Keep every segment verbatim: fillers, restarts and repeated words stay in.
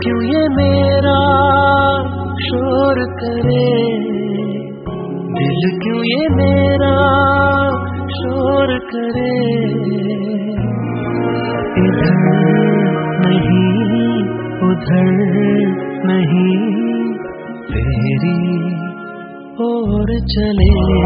क्यों ये मेरा शोर करे, दिल क्यों ये मेरा शोर करे। इधर नहीं उधर नहीं तेरी ओर चले।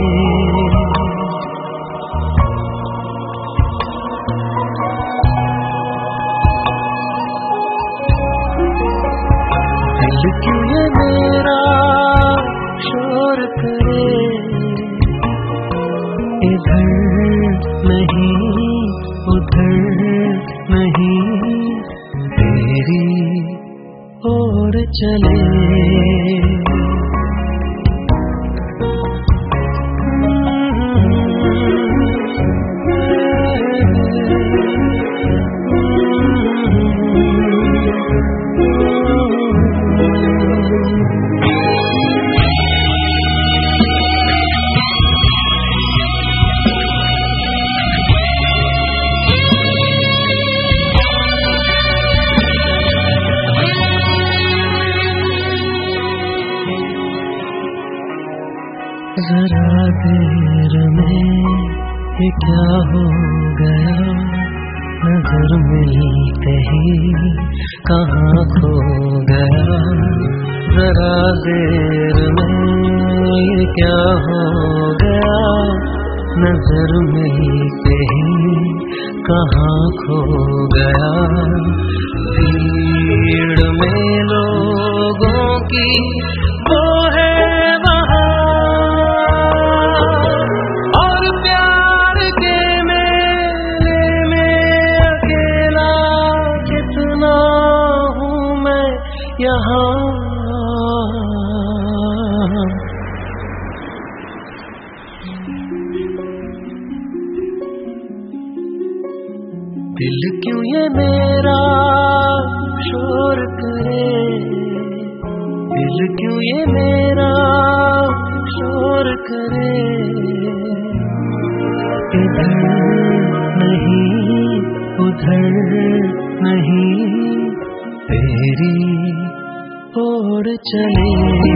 दिल क्यों ये मेरा शोर करे, इधर नहीं उधर नहीं तेरी ओर चले। जरा देर में ये क्या हो गया, नजर मिलते ही कहाँ खो गया। जरा देर में ये क्या हो गया, नजर मिलते ही कहाँ खो गया। भीड़ में लोगों की वो है यहाँ। दिल क्यों ये मेरा शोर करे, दिल क्यों ये मेरा शोर करे। इधर नहीं उधर नहीं तेरी ओर चले।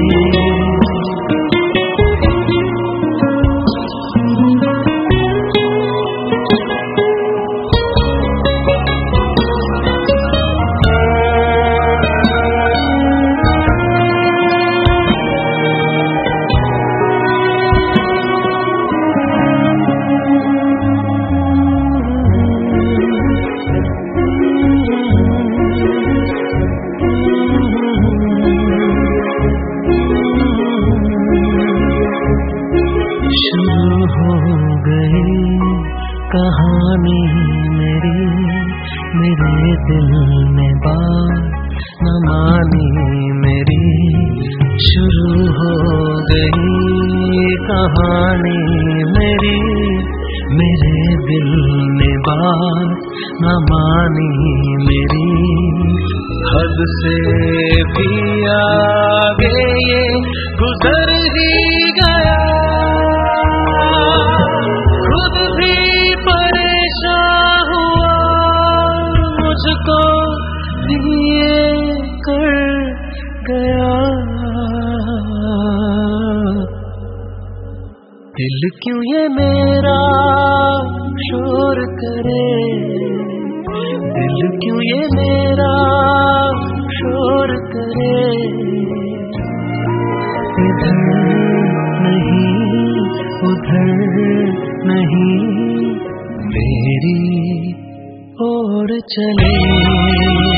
शुरू हो गई कहानी मेरी, मेरे दिल में बात न मानी मेरी। शुरू हो गई कहानी मेरी, मेरे दिल में बात न मानी मेरी। हद से भी आगे ये गुजर ही गया, खुद भी परेशान हुआ, मुझको दिए कर गया। दिल क्यों ये मेरा शोर करे, दिल क्यों ये मेरा शोर करे। इधर नहीं उधर नहीं तेरी ओर चले।